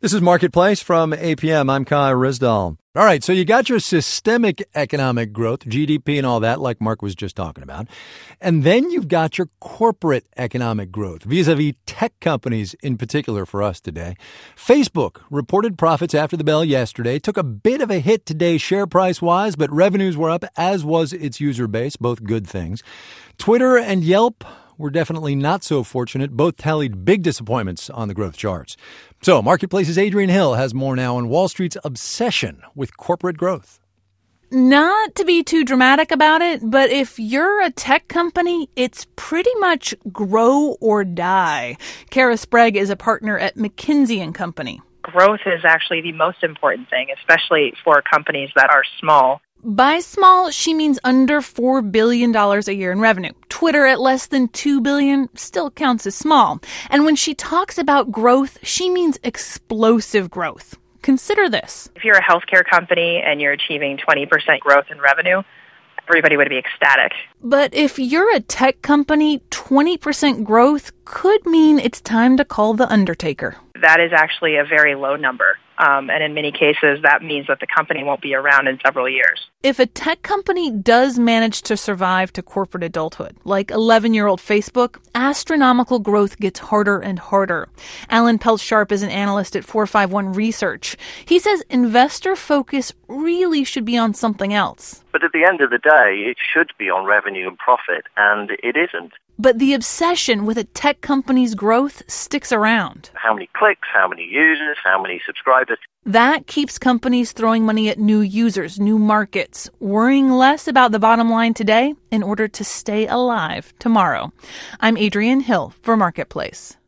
This is Marketplace from APM. I'm Kai Rizdal. All right, so you got your systemic economic growth, GDP and all that, like Mark was just talking about. And then you've got your corporate economic growth, vis-a-vis tech companies in particular for us today. Facebook reported profits after the bell yesterday, took a bit of a hit today share price-wise, but revenues were up, as was its user base, both good things. Twitter and Yelp were definitely not so fortunate. Both tallied big disappointments on the growth charts. So Marketplace's Adrian Hill has more now on Wall Street's obsession with corporate growth. Not to be too dramatic about it, but if you're a tech company, it's pretty much grow or die. Kara Sprague is a partner at McKinsey & Company. Growth is actually the most important thing, especially for companies that are small. By small, she means under $4 billion a year in revenue. Twitter at less than $2 billion still counts as small. And when she talks about growth, she means explosive growth. Consider this. If you're a healthcare company and you're achieving 20% growth in revenue, everybody would be ecstatic. But if you're a tech company, 20% growth could mean it's time to call the undertaker. That is actually a very low number. And in many cases, that means that the company won't be around in several years. If a tech company does manage to survive to corporate adulthood, like 11-year-old Facebook, astronomical growth gets harder and harder. Alan Peltz-Sharp is an analyst at 451 Research. He says investor focus really should be on something else. But at the end of the day, it should be on revenue and profit, and it isn't. But the obsession with a tech company's growth sticks around. How many clicks, how many users, how many subscribers? That keeps companies throwing money at new users, new markets, worrying less about the bottom line today in order to stay alive tomorrow. I'm Adrian Hill for Marketplace.